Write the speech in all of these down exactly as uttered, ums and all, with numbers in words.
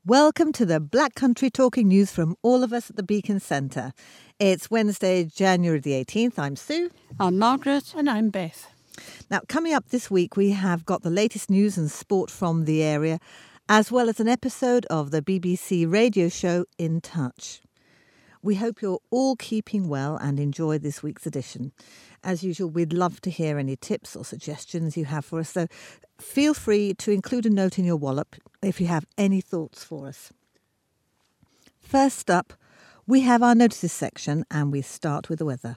Welcome to the Black Country Talking News from all of us at the Beacon Centre. It's Wednesday, January the eighteenth. I'm Sue. I'm Margaret. And I'm Beth. Now, coming up this week, we have got the latest news and sport from the area, as well as an episode of the B B C radio show In Touch. We hope you're all keeping well and enjoy this week's edition. As usual, we'd love to hear any tips or suggestions you have for us, so feel free to include a note in your wallop if you have any thoughts for us. First up, we have our notices section and we start with the weather.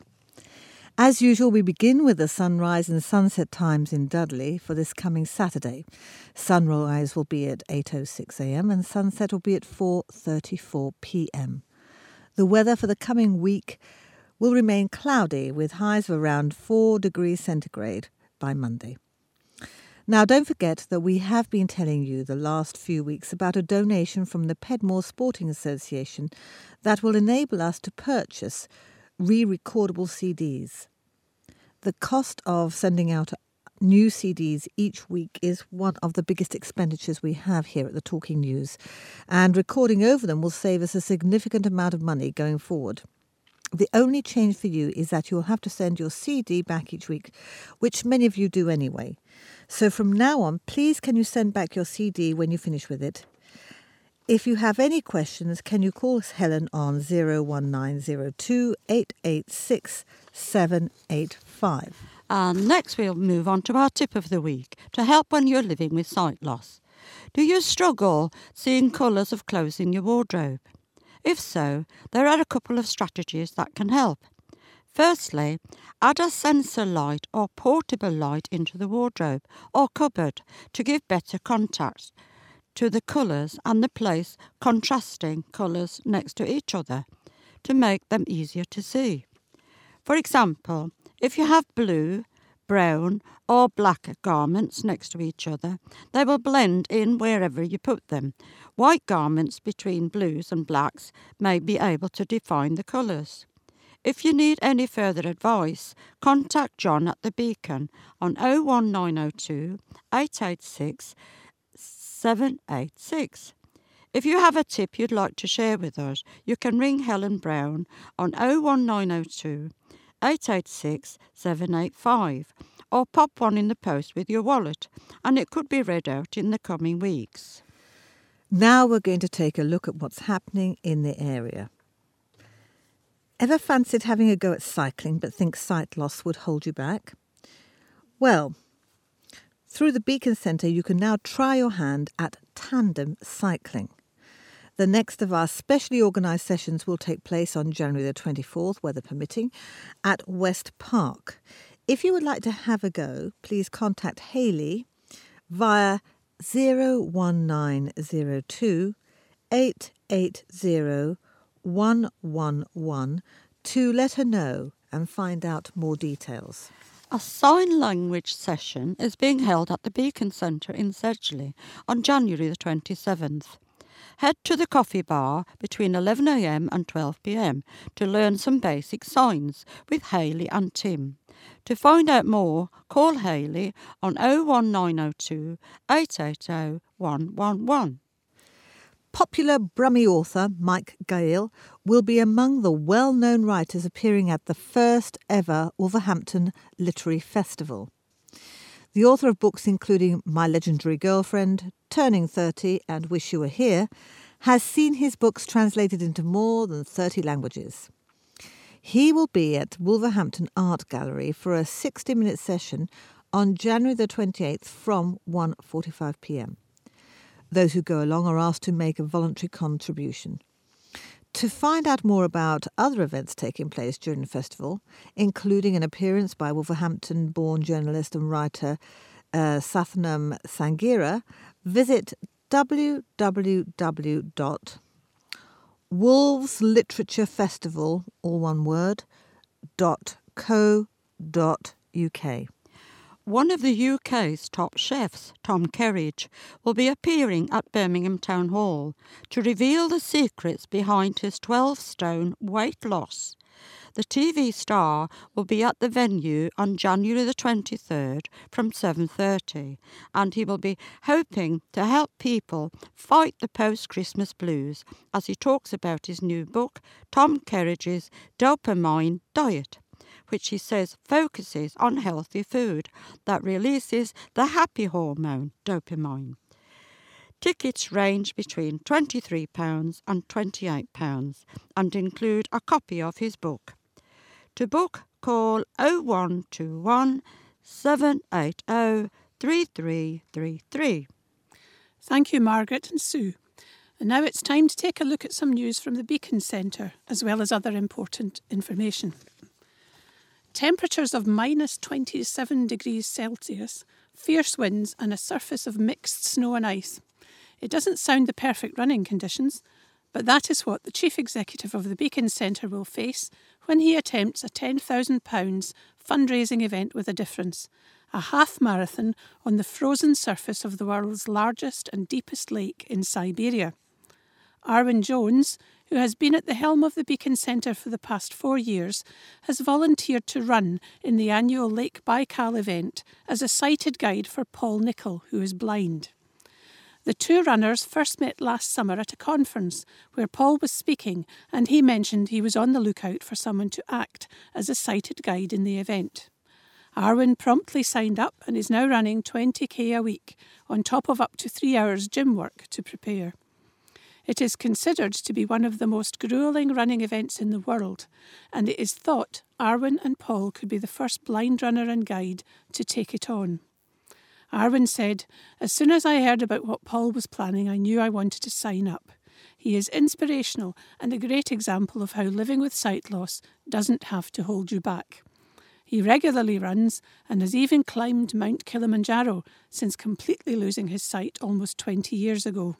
As usual, we begin with the sunrise and sunset times in Dudley for this coming Saturday. Sunrise will be at eight oh six a.m. and sunset will be at four thirty-four p.m. The weather for the coming week will remain cloudy with highs of around four degrees centigrade by Monday. Now, don't forget that we have been telling you the last few weeks about a donation from the Pedmore Sporting Association that will enable us to purchase re-recordable C Ds. The cost of sending out new C Ds each week is one of the biggest expenditures we have here at the Talking News, and recording over them will save us a significant amount of money going forward. The only change for you is that you'll have to send your C D back each week, which many of you do anyway. So from now on, please can you send back your C D when you finish with it? If you have any questions, can you call Helen on zero one nine zero two eight eight six seven eight five. And next we'll move on to our tip of the week to help when you're living with sight loss. Do you struggle seeing colours of clothes in your wardrobe? If so, there are a couple of strategies that can help. Firstly, add a sensor light or portable light into the wardrobe or cupboard to give better contact to the colours and the place contrasting colours next to each other to make them easier to see. For example, if you have blue, brown or black garments next to each other, they will blend in wherever you put them. White garments between blues and blacks may be able to define the colours. If you need any further advice, contact John at the Beacon on oh one nine oh two eight eight six seven eight six. If you have a tip you'd like to share with us, you can ring Helen Brown on oh one nine oh two eight eight six seven eight five or pop one in the post with your wallet, and it could be read out in the coming weeks. Now we're going to take a look at what's happening in the area. Ever fancied having a go at cycling but think sight loss would hold you back? Well, through the Beacon Centre you can now try your hand at tandem cycling. The next of our specially organised sessions will take place on January the twenty-fourth, weather permitting, at West Park. If you would like to have a go, please contact Hayley via zero one nine zero two eight eight zero one one one to let her know and find out more details. A sign language session is being held at the Beacon Centre in Sedgley on January the twenty-seventh. Head to the coffee bar between eleven a.m. and twelve p.m. to learn some basic signs with Hayley and Tim. To find out more, call Hayley on oh one nine oh two eight eight oh one one one. Popular Brummie author Mike Gale will be among the well-known writers appearing at the first ever Wolverhampton Literary Festival. The author of books including My Legendary Girlfriend, Turning thirty and Wish You Were Here has seen his books translated into more than thirty languages. He will be at Wolverhampton Art Gallery for a sixty-minute session on January the twenty-eighth from one forty-five p.m. Those who go along are asked to make a voluntary contribution. To find out more about other events taking place during the festival, including an appearance by Wolverhampton-born journalist and writer uh, Sathnam Sangira, visit w w w dot wolves literature festival, all one word, dot co dot u k. One of the U K's top chefs, Tom Kerridge, will be appearing at Birmingham Town Hall to reveal the secrets behind his twelve stone weight loss. The T V star will be at the venue on January the twenty-third from seven thirty, and he will be hoping to help people fight the post-Christmas blues as he talks about his new book, Tom Kerridge's Dopamine Diet, which he says focuses on healthy food that releases the happy hormone, dopamine. Tickets range between twenty-three pounds and twenty-eight pounds and include a copy of his book. To book, call oh one two one, seven eight oh, three three three three. Thank you, Margaret and Sue. And now it's time to take a look at some news from the Beacon Centre, as well as other important information. Temperatures of minus twenty-seven degrees Celsius, fierce winds and a surface of mixed snow and ice. It doesn't sound the perfect running conditions, but that is what the Chief Executive of the Beacon Centre will face when he attempts a ten thousand pounds fundraising event with a difference, a half marathon on the frozen surface of the world's largest and deepest lake in Siberia. Arwen Jones, who has been at the helm of the Beacon Centre for the past four years, has volunteered to run in the annual Lake Baikal event as a sighted guide for Paul Nicol, who is blind. The two runners first met last summer at a conference where Paul was speaking, and he mentioned he was on the lookout for someone to act as a sighted guide in the event. Arwen promptly signed up and is now running twenty k a week, on top of up to three hours gym work to prepare. It is considered to be one of the most gruelling running events in the world, and it is thought Arwen and Paul could be the first blind runner and guide to take it on. Arwen said, "As soon as I heard about what Paul was planning, I knew I wanted to sign up. He is inspirational and a great example of how living with sight loss doesn't have to hold you back. He regularly runs and has even climbed Mount Kilimanjaro since completely losing his sight almost twenty years ago.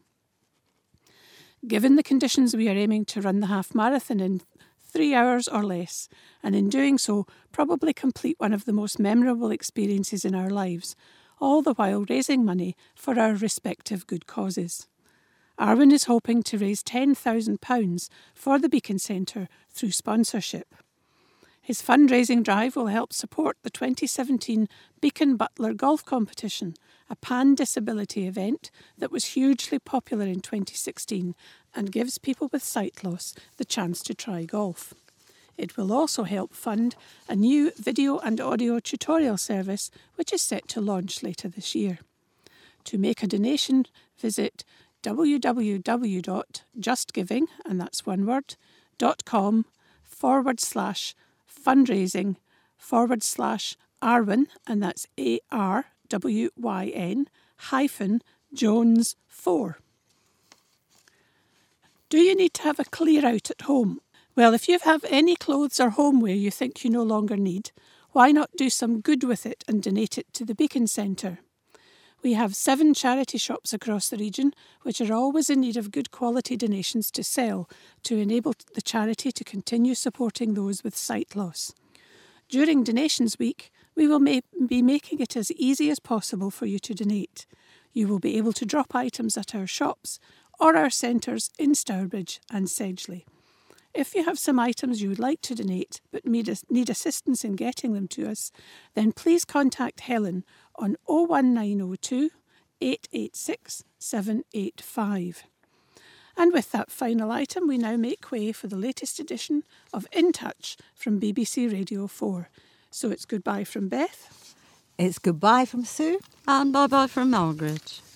Given the conditions, we are aiming to run the half marathon in three hours or less, and in doing so, probably complete one of the most memorable experiences in our lives, all the while raising money for our respective good causes." Arwen is hoping to raise ten thousand pounds for the Beacon Centre through sponsorship. His fundraising drive will help support the twenty seventeen Beacon Butler Golf Competition, a pan-disability event that was hugely popular in twenty sixteen and gives people with sight loss the chance to try golf. It will also help fund a new video and audio tutorial service which is set to launch later this year. To make a donation, visit www.justgiving, and that's one word, dot com forward slash fundraising forward slash Arwen, and that's A R W Y N hyphen Jones four. Do you need to have a clear out at home? Well, if you have any clothes or homeware you think you no longer need, why not do some good with it and donate it to the Beacon Centre? We have seven charity shops across the region which are always in need of good quality donations to sell to enable the charity to continue supporting those with sight loss. During Donations Week, we will ma- be making it as easy as possible for you to donate. You will be able to drop items at our shops or our centres in Stourbridge and Sedgley. If you have some items you would like to donate but need assistance in getting them to us, then please contact Helen on oh one nine oh two, eight eight six, seven eight five. And with that final item, we now make way for the latest edition of In Touch from B B C Radio four. So it's goodbye from Beth. It's goodbye from Sue. And bye-bye from Margaret.